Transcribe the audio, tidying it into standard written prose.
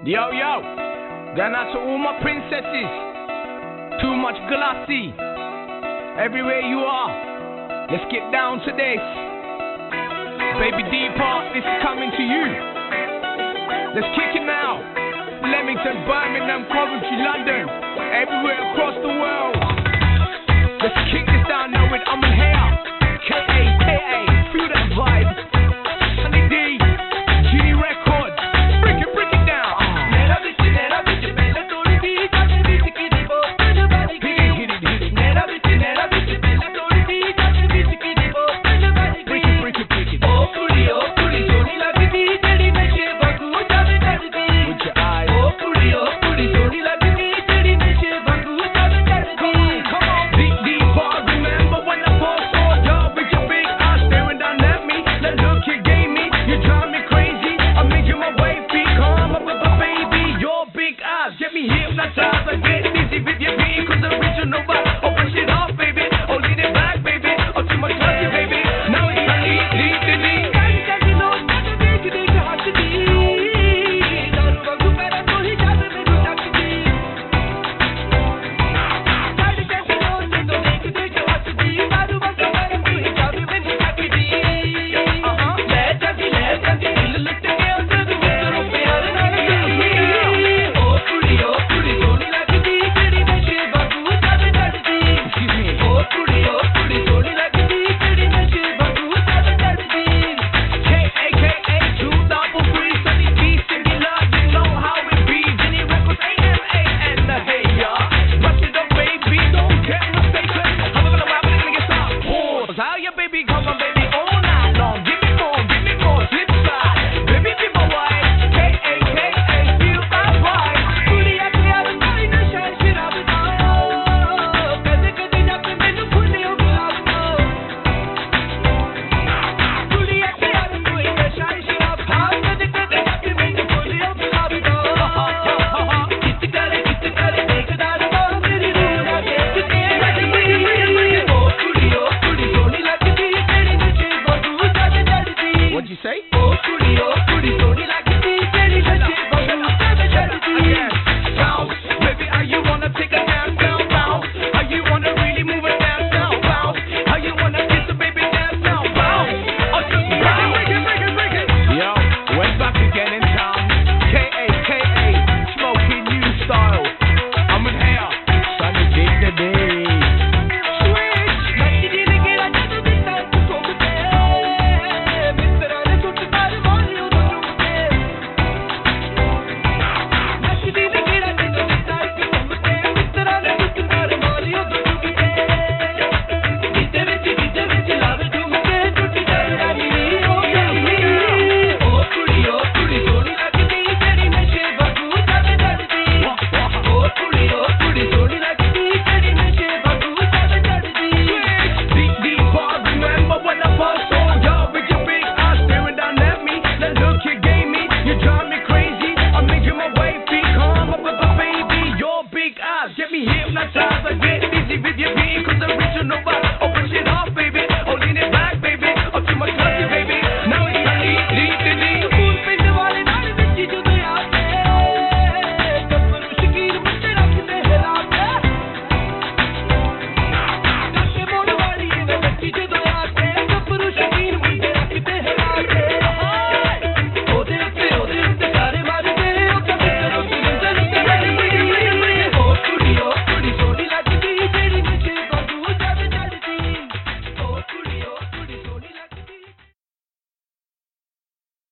Yo, yo, going out to all my princesses. Too much glassy. Everywhere you are, let's get down to this. Baby D Park, this is coming to you. Let's kick it now. Leamington, Birmingham, Coventry, London, everywhere across the world. Let's kick this down now with I'm in here. K-A-K-A, feel that vibe. Sunny D, Genie Records, break it down. Get me hypnotized again.